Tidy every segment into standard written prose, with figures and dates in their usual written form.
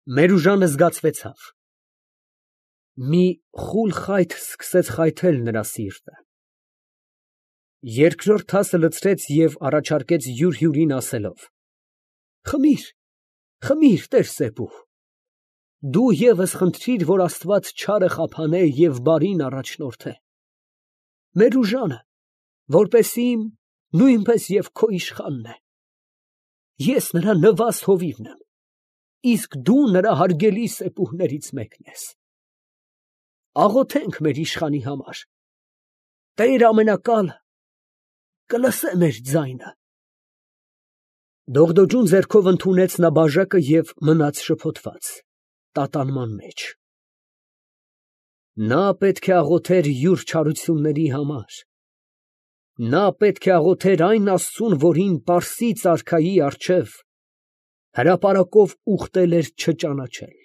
Մերուժանը զգացվեցավ։ Մի խուլ խայթ սկսեց խայթել նրա սիրտը։ Երկրորդ թասը լցրեց և առաջարկեց յուր-հյուրին ասելով. «Խմիր, խմիր, տեր Սեփու, դու ևս խնդրիր, որ Աստված չարը խափանե և բարին առաջնորդե։ Մերուժանը, որպեսզի իմ, նույնպես և քո իշխանն է։ Ես նրա նվաստ հովիվն եմ, իսկ դու նրա հարգելի սեպուհներից մեկն ես։ Աղոթենք մեր իշխանի համար, Տեր ամենակալը կլսե մեր ձայնը»։ Դողդոջուն ձեռքով ընդունեց նա բաժակը և մնաց շփոթված, տատանման մեջ։ Նա պետք է աղոթեր յուր չարությունների համար։ Նա պետք է աղոթեր այն Աստծուն, որին Պարսից արքայի առջև հրապարակով ուխտել էր չճանաչել։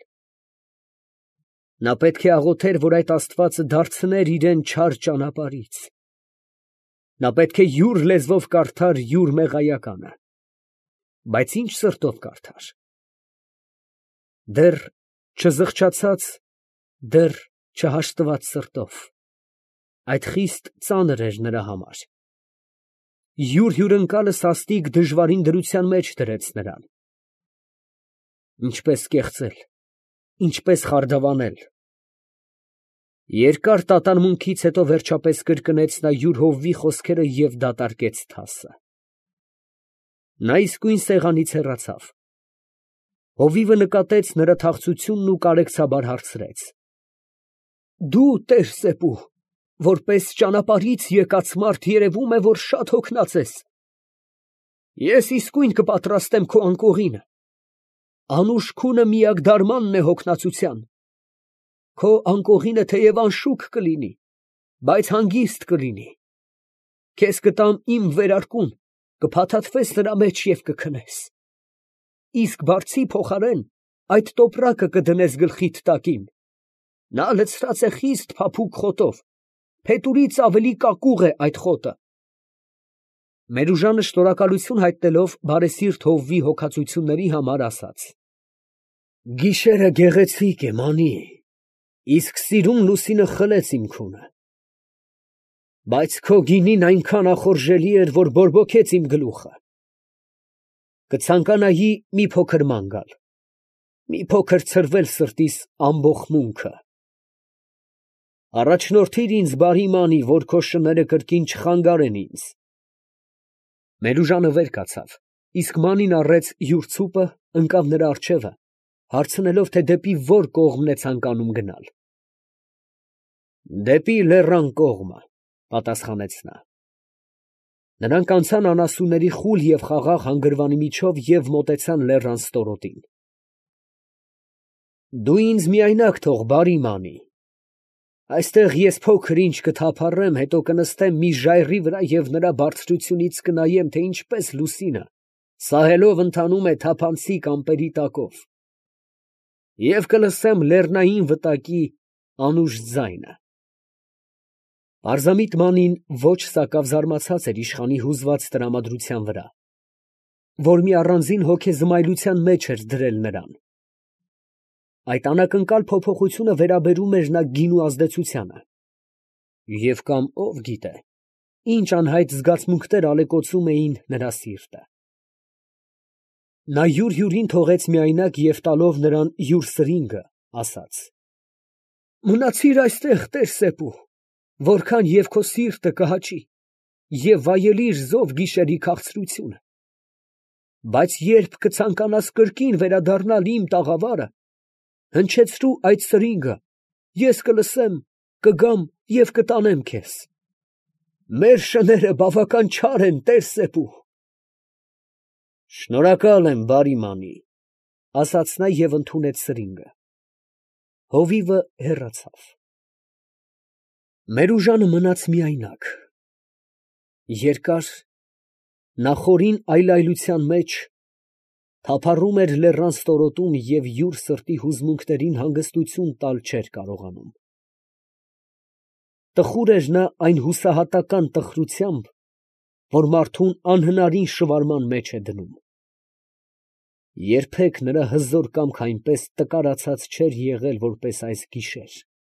Նա պետք է աղոթեր, որ այդ Աստվածը դարձներ իրան չար ճանապարհից։ Նա պետք է յուր լեզվով կարդար յուր մեղայականը, բայց ինչ սրտով կարդար։ Դեռ չզղջացած, դեռ չհաշտված սրտով, այդ խիստ ծանր էր նրա համար։ Յուր հյուրընկալը սաստիկ դժվարին դրության մեջ դրեց նրան։ Ինչպես կեղծել, ինչպես խարդավանել։ Երկար տատանմունքից հետո վերջապես կրկնեց նա յուր հովվի խոսքերը և դատարկեց թասը։ Նա իսկույն սեղանից հեռացավ։ Հովիվը նկատեց նրա թախծությունն ու կարեկցաբար հարցրեց. «Դու, տեր Սեփու, որպես ճանապարհից եկած մարդ, երևում է, որ շատ հոգնած ես։ Ես իսկույն կպատրաստեմ քո անկողինը։ Անուշ քունը միակ դարմանն է հոգնածության։ Քո անկողինը թեև անշուք կլինի, բայց հանգիստ կլինի։ Քեզ կտամ իմ վերարկուն, կփաթաթվես նրա մեջ և կքնես։ Իսկ բարձի փոխարեն այդ տոպրակը կդնես գլխիդ տակին. նա լցրած է խիստ փափուկ խոտով, փետուրից ավելի կակուղ է այդ խոտը»։ Մերուժանը շնորհակալություն հայտնելով բարեսիրտ հովվի հոգածությունների համար ասաց. «Գիշերը գեղեցիկ է, մանի, իսկ սիրուն լուսինը խլեց իմ քունը։ Բայց քո գինին այնքան ախորժելի էր, որ բորբոքեց իմ գլուխը։ Կցանկանայի մի փոքր ման գալ, մի փոքր ցրվել սրտիս ամբոխմունքը։ Առաջնորդիր ինձ բարի մանի, որ քո շները կրկին չխանգարեն ինձ»։ Մերուժանը վեր կացավ, իսկ մանին առեց յուր ցուպը, ընկավ նրա առջևը, հարցնելով, թե դեպի որ կողմն է ցանկանում գնալ։ «Դեպի լեռան կողմը», պատասխանեց նա։ Նրանք անցան անասունների խուլ և խաղաղ հանգրվանի միջով և մոտեցան լեռան ստորոտին։ «Դու ինձ միայնակ թող, բարի մանի, այստեղ ես փոքր ինչ կթափառեմ, հետո կնստեմ մի ժայռի վրա և նրա բարձրությունից կնայեմ, թե ինչպես լուսինը սահելով ընթանում է թափանցիկ ամպերի տակով, և կլսեմ լեռնային վտակի անուշ ձայնը»։ Պարզամիտ մանին ոչ սակավ զարմացած էր իշխանի հուզված տրամադրության վրա, որ մի առանձին հոգեզմայլության մեջ էր դրել նրան։ Այդ անակնկալ փոփոխությունը վերաբերում էր նա գինու ազդեցությանը։ Եվ կամ ով գիտե, ինչ անհայտ զգացմունքներ ալեկոծում էին նրա սիրտը։ Նա յուր հյուրին թողեց միայնակ և տալով նրան յուր սրինգը, ասաց. «Մնացիր այստեղ, տեր Սեփու, որքան և քո սիրտը կհաճի, և վայելիր զով գիշերի քաղցրությունը։ Բայց երբ կցանկանաս կրկին վերադառնալ իմ տաղավարը, հնչեցրու այդ սրինգը, ես կլսեմ, կգամ և կտանեմ քեզ։ Մեր շները բավական չար են, տեր Սեփու»։ «Շնորհակալ եմ, բարի մանի», ասաց նա և ընդունեց սրինգը։ Հովիվը հեռացավ։ Մերուժանը մնաց միայնակ։ Երկար, նախօրին այլայլության մեջ թափառում էր լեռան ստորոտում և յուր սրտի հուզմունքներին հանգստություն տալ չէր կարողանում։ Տխուր էր նա այն հուսահատական տխրությամբ, որ մարդուն անհնարին շվարման մեջ է դնում։ Երբեք նրա հզոր կամք այնպես տկարացած չէր եղել, որպես այս գիշեր։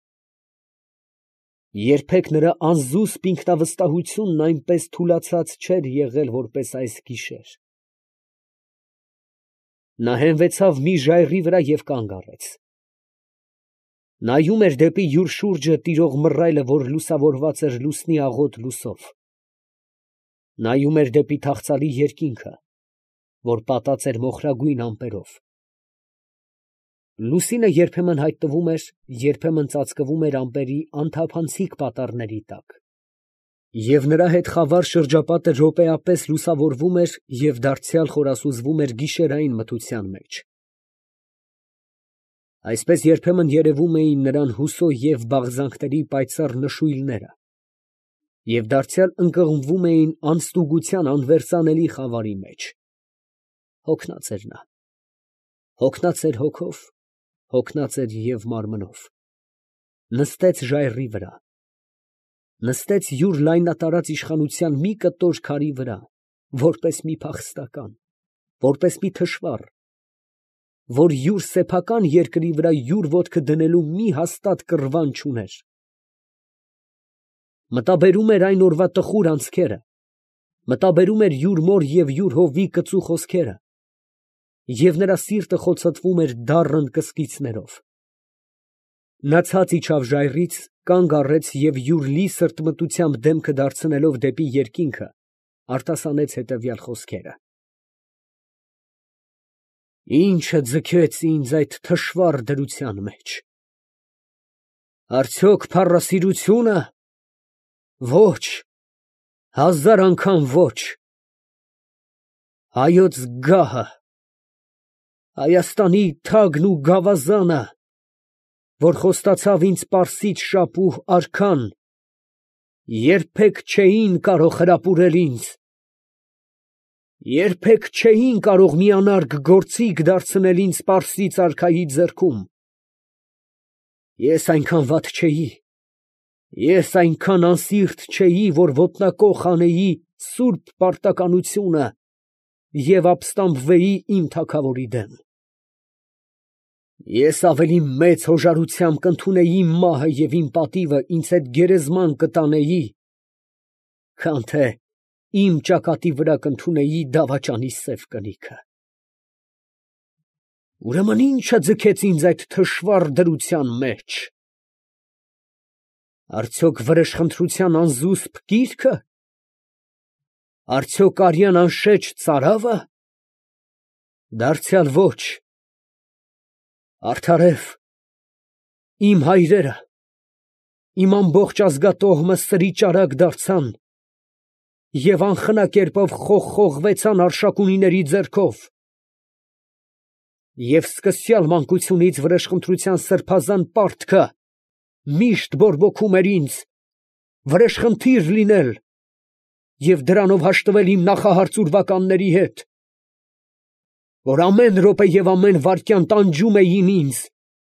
Երբեք նրա անզուսպ ինքնավստահությունն այնպես թուլացած չէր եղել, որպես այս գիշեր։ Նա հենվեցավ մի ժայռի վրա և կանգ առեց։ Նայում էր դեպի յուր շուրջը տիրող մռայլը, որ լուսավորված էր լուսնի աղոտ լույսով։ Նայում էր դեպի թախծալի երկինքը, որ պատած էր մոխրագույն ամպերով։ Լուսինը երբեմն հայտնվում էր, երբեմն ծածկվում էր ամպերի անթափանցիկ պատառների տակ, և նրա հետ խավար շրջապատը րոպեապես լուսավորվում էր և դարձյալ խորասուզվում էր գիշերային մթության մեջ։ Այսպես երբեմն երևում էին նրան հուսո և բաղձանքների պայծառ նշույլները և դարձյալ ընկղմվում էին անստուգության անվերծանելի խավարի մեջ։ Հոգնած էր նա, հոգնած էր հոգով, հոգնած էր և մարմնով։ Նստեց ժայռի վրա, նստեց յուր լայնատարած իշխանության մի կտոր քարի վրա, որպես մի փախստական, որպես մի թշվառ, որ յուր սեփական երկրի վրա յուր ոտքը դնելու մի հաստատ կռվան չուներ։ Մտաբերում էր այն օրվա տխուր անցքերը, մտաբերում էր յուր մոր և յուր հովի կծու խոսքերը, և նրա սիրտը խոցոտվում էր դառն կսկիցներով։ Նա ցած իջավ ժայռից, կանգ առեց և յուր լի սրտմտությամբ դեմքը դարձնելով դեպի երկինքը, արտասանեց հետևյալ խոսքերը. «Ի՞նչը ձգեց ինձ այդ թշվառ դրության մեջ։ Արդյոք փառասիրությո՞ւնը։ Ո՛չ, հազար անգամ ո՛չ։ Հայոց գահը, Հայաստանի թագն ու գավազանը, որ խոստացավ ինձ պարսից շապուհ արքան, երբեք չէին կարող հրապուրել ինձ, երբեք չէին կարող մի անարգ գործիք դարձնել ինձ պարսից արքայի ձեռքում։ Ես այնքան վատ չէի, ես այնքան անսիրտ չէի, որ ոտնակոխ անեի սուրբ պարտականությունը և ապստամբվեի իմ թագավորի դեմ։ Ես ավելի մեծ հոժարությամբ կընդունեի մահը և իմ պատիվը ինձ հետ գերեզման կտանեի, քան թե իմ ճակատի վրա կընդունեի դավաճանի սև կնիքը։ Ուրեմն ի՞նչը ձգեց ինձ այդ թշվառ դրության մեջ։ Արդյոք վրեժխնդրության անզուսպ կի՞ρքը, արդյոք արյան անշեջ ծարավը։ Դարձյալ ոչ, արդարև, իմ հայրերը, իմ ամբողջ ազգատոհմը սրի ճարակ դարձան և անխնա կերպով խոխվեցան արշակունիների ձեռքով, և սկսյալ մանկությունից վրեժխնդրության սրբազան պարտքը միշտ բորբոքում էր ինձ վրեժխնդիր լինել և դրանով հաշտվել իմ նախահարց ուրվականների հետ, որ ամեն րոպե և ամեն վայրկյան տանջում էին ինձ։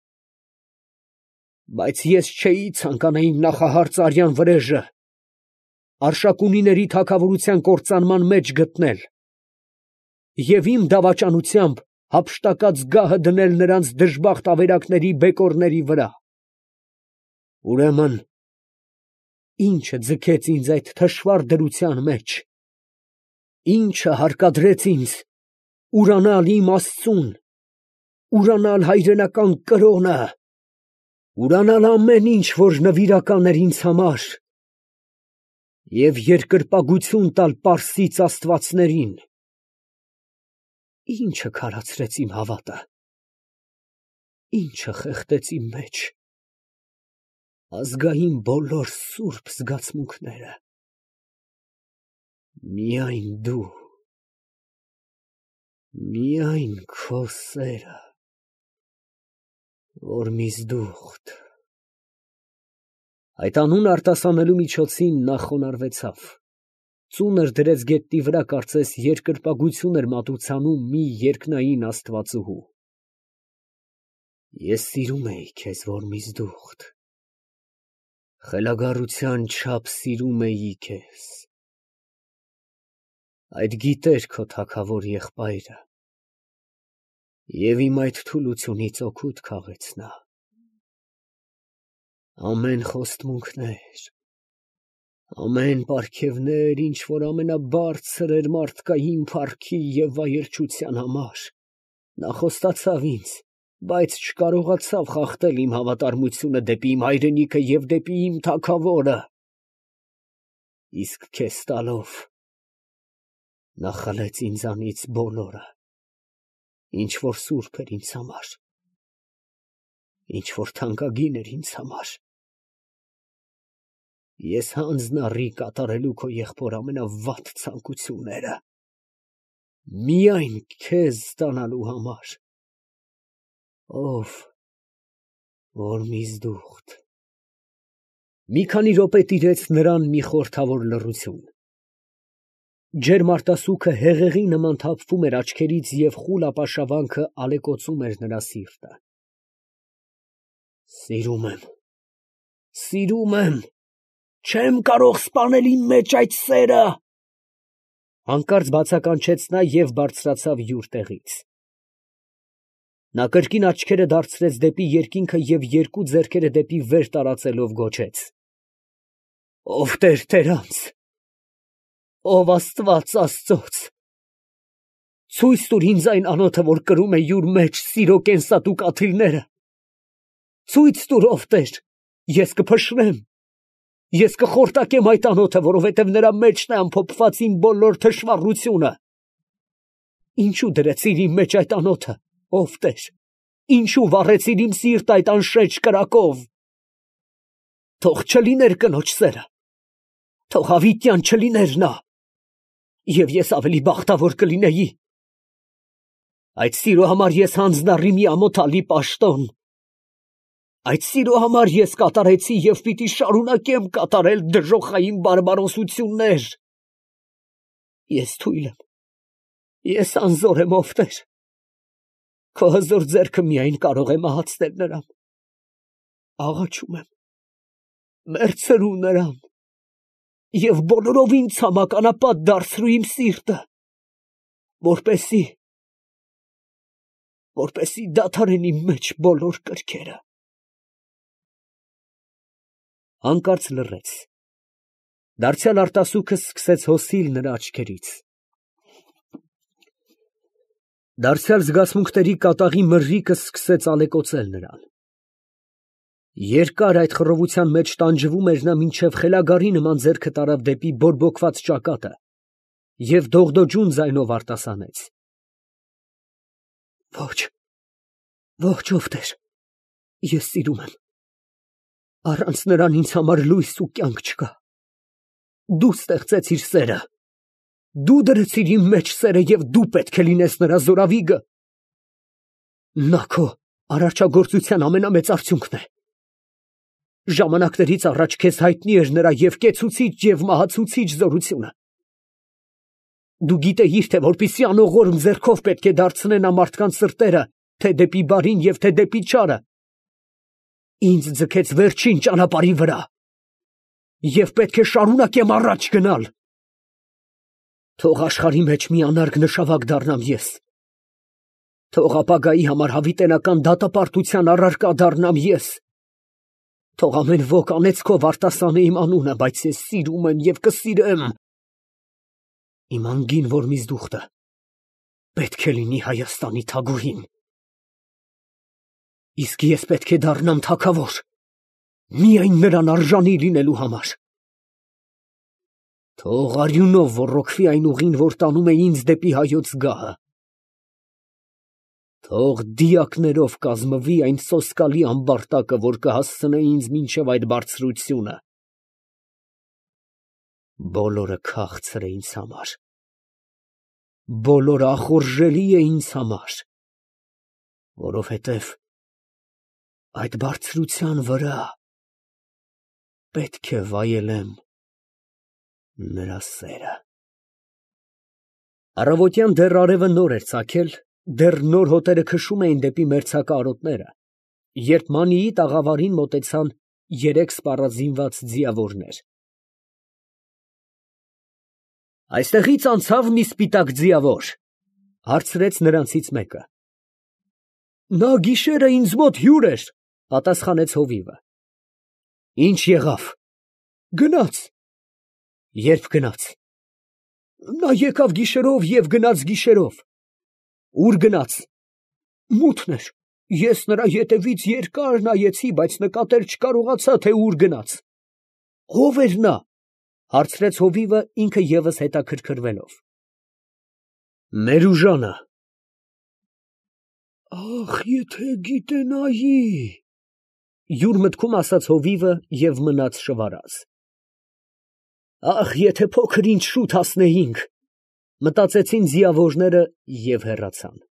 Բայց ես չէի ցանկանա իմ նախահարց արյան վրեժը արշակունիների թագավորության կործանման մեջ գտնել և իմ դավաճանությամբ հափշտակած գահը դնել նրանց դժբախտ ավերակների բեկորների վրա։ Ուրեմն ի՞նչը ձգեց ինձ այդ թշվառ դրության մեջ, ի՞նչը հարկադրեց ինձ ուրանալ իմ Աստծուն, ուրանալ հայրենական կրոնը, ուրանալ ամեն ինչ, որ նվիրական էր ինձ համար, և երկրպագություն տալ պարսից աստվածներին։ Ի՞նչը քարացրեց իմ հավատը, ի՞նչը խեղդեց իմ մեջ ազգային բոլոր սուրբ զգացմունքները։ Միայն դու, միայն քո սերը, որ միզդուխտ։ Այդ անունը արտասանելու միջոցին նա խոնարհվեցավ, ծունր դրեց գետնի վրա, կարծես երկրպագություն էր մատուցանում մի երկնային աստվածուհու։ Ես սիրում էի քեզ, Որմիզդուխտ, խելագարության չափ սիրում էի քեզ։ Այդ գիտեր քո թագավոր եղբայրը, Եվ իմ այդ թուլությունից օգուտ քաղեց նա։ Ամեն խոստմունքներ, ամեն պարգևներ, ինչ որ ամենաբարձր էր մարդկային փառքի և վայելչության համար, նա խոստացավ ինձ, բայց չկարողացավ խախտել իմ հավատարմությունը դեպի իմ հայրենիքը և դեպի իմ թագավորը։ Իսկ քեզ տալով, նա խլեց ինձանից բոլորը, ինչ որ սուրբ էր ինձ համար, ինչ որ թանկագին էր ինձ համար։ Ես հանձնառի կատարելու քո եղբոր ամենավատ ցանկությունները, միայն քեզ ստանալու համար, ով որ միզդուխտ։ Մի քանի րոպե տիրեց նրան մի խորհրդավոր լռություն։ Ջերմ արտասուքը հեղեղի նման թափվում էր աչքերից և խուլ ապաշավանքը ալեկոծում էր նրա սիրտը։ Սիրում եմ, չեմ կարող սպանել իմ մեջ այդ սերը, հանկարծ բացականչեց նա և բարձրացավ յուր տեղից։ Նա կրկին աչքերը դարձրեց դեպի երկինքը և երկու ձեռքերը դեպի վեր տարածելով գոչեց. «Ով Տեր Տերանց, ով Աստված Աստծոց, ցույց տուր ինձ այն անոթը, որ կրում է յուր մեջ սիրո կենսատու կաթիլները, ցույց տուր, ով Տեր, ես կփշրեմ, ես կխորտակեմ այդ անոթը, որովհետև նրա մեջն է ամփոփված իմ բոլոր թշվառությունը։ Ինչու դրեցիր իմ մեջ այդ անոթը, ով Տեր, ինչու վառեցիր իմ սիրտը այդ անշեջ կրակով։ Թող չլիներ կնոջ սերը, թող հավիտյան չլիներ նա, և ես ավելի բախտավոր կլինեի։ Այդ սիրո համար ես հանձնառի մի ամոթալի պաշտոն, այդ սիրո համար ես կատարեցի և պիտի շարունակեմ կատարել դժոխային բարբարոսություններ։ Ես թույլ եմ, ես անզոր եմ, ով Տեր, քո հզոր ձեռքը միայն կարող է մահացնել նրան։ Աղաչում եմ, մերձրու նրան և բոլորովին ցամաքանապատ դարձրու իմ սիրտը, որպեսզի դադարեն իմ մեջ բոլոր կրքերը»։ Հանկարծ լռեց։ Դարձյալ արտասուքը սկսեց հոսիլ նրա աչքերից։ Դարձյալ զգացմունքների կատաղի մրրիկը սկսեց ալեկոծել նրան։ Երկար այդ խռովության մեջ տանջվում էր նա, մինչև խելագարի նման ձեռքը տարավ դեպի բորբոքված ճակատը և դողդոջուն ձայնով արտասանեց. Ոչ, ով Տեր, ես սիրում եմ, առանց նրան ինձ համար լույս ու կյանք չկա։ Դու ստեղծեցիր սերը, դու դրեցիր իմ մեջ սերը և դու պետք է լինես նրա զորավիգը։ Նա քո արարչագործության ամենամեծ արդյունքն է։ Ժամանակներից առաջ քեզ հայտնի էր նրա և կեցուցիչ և մահացուցիչ զորությունը։ Դու գիտեիր, թե որպեսզի անողորմ ձեռքով պետք է դարձնե նա մարդկանց սրտերը թե դեպի բարին և թե դեպի չարը, ինձ ձգեց վերջին ճանապարհի վրա, և պետք է շարունակեմ առաջ գնալ։ Թող աշխարհի մեջ մի անարգ նշավակ դառնամ ես, թող ապագայի համար հավիտենական դատապարտության առարկա դառնամ ես, թող ամեն ոք անեծքով արտասանե իմ անունը, բայց ես սիրում եմ և կսիրեմ իմ անգին Որմիզդուխտը պետք է լինի Հայաստանի թագուհին։ Իսկ ես պետք է դառնամ թագավոր միայն նրան արժանի լինելու համար։ Թող արյունով ոռոգվի այն ուղին, որ տանում է ինձ դեպի հայոց գահը։ Թող դիակներով կազմվի այն սոսկալի ամբարտակը, որ կհասցնե ինձ մինչև այդ բարձրությունը։ Բոլորը քաղցր է ինձ համար, բոլորը ախորժելի է ինձ համար, որովհետև այդ բարձրության վրա պետք է վայելեմ նրա սերը։ Առավոտյան դեռ արևը նոր էր ծագել, դեռ նոր հոտերը քշում էին դեպի մերձակա արոտները, երբ Մանիի տաղավարին մոտեցան երեք սպառազինված ձիավորներ։ Այստեղից անցավ մի սպիտակ ձիավոր, հարցրեց նրանցից մեկը։ Նա գիշերը ինձ մոտ հյուր էր, պատասխանեց հովիվը։ Ինչ եղավ։ Գնաց։ Երբ գնաց։ Նա եկավ գիշերով և գնաց գիշերով։ Ուր գնաց։ Մութն էր։ Ես նրա ետևից երկար նայեցի, բայց նկատել չկարողացա, թե ուր գնաց։ Ո՞վ էր նա, հարցրեց հովիվը ինքը ևս հետաքրքրվելով։ Մերուժանը։ Ախ, եթե գիտենայի, յուր մտքում ասաց հովիվը և մնաց շվարած։ Ախ, եթե փոքր ինչ շուտ հասնեինք, մտածեցին ձիավորները և հեռացան։